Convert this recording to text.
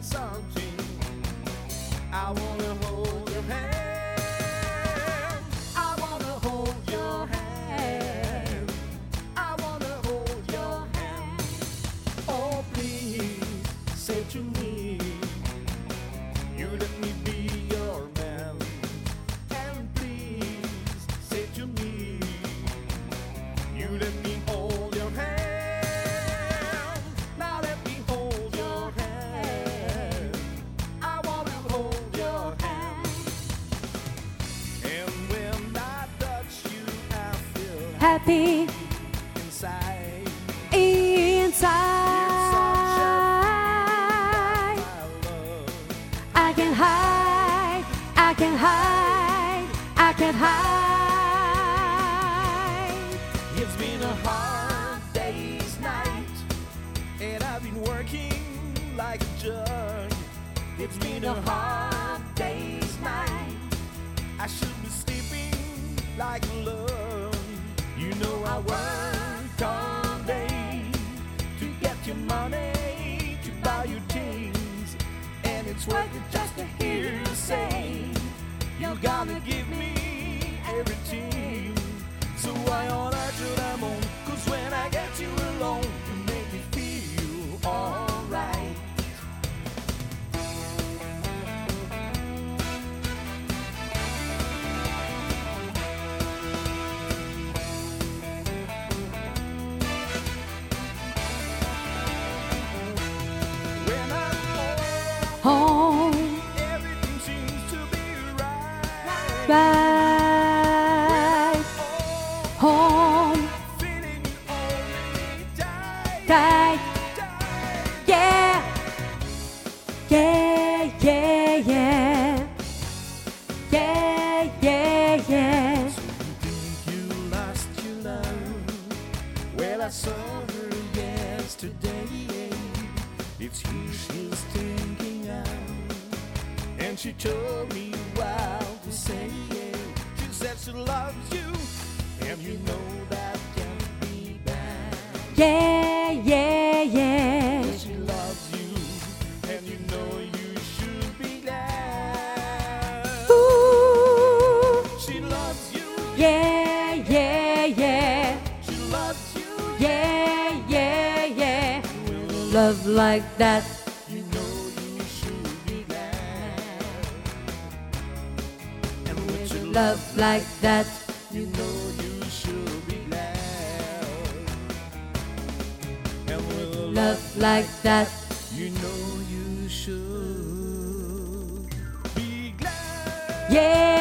something. I wanna hold your hand. I wanna hold your hand. I wanna hold your hand. Oh, please say to me, you let me be your man. And please say to me, you let me hold your hand. Now let me hold your hand. I wanna hold your hand. And when I touch you, I feel happy inside. inside. I can hide, I can hide, I can hide. It's been a hard day's night, and I've been working like a jug. It's been a hard day's night. I should be sleeping like a love. You know I worked all day to get your money to buy you things, and it's worth it just to hear you say you gotta give me everything. So why on earth should I moan? 'Cause when I get you alone, you make me feel alright. When I'm home, Home, everything seems to be right. right, home, Feeling you only die, tight, die. yeah, yeah, yeah, yeah, yeah, yeah, yeah. So you think you lost your love? Well, I saw her yesterday. It's you she's thinking of, and she told me what to say. She said she loves you, and you know that can't be bad. Yeah, yeah, yeah. She loves you, and you know you should be glad. Ooh, She loves you, yeah, yeah, yeah, she loves you, yeah, yeah, yeah. Love like that. you know you should be glad. And with your Love like that. you know you should be glad. And with a Love like that. you know you should be glad. Yeah.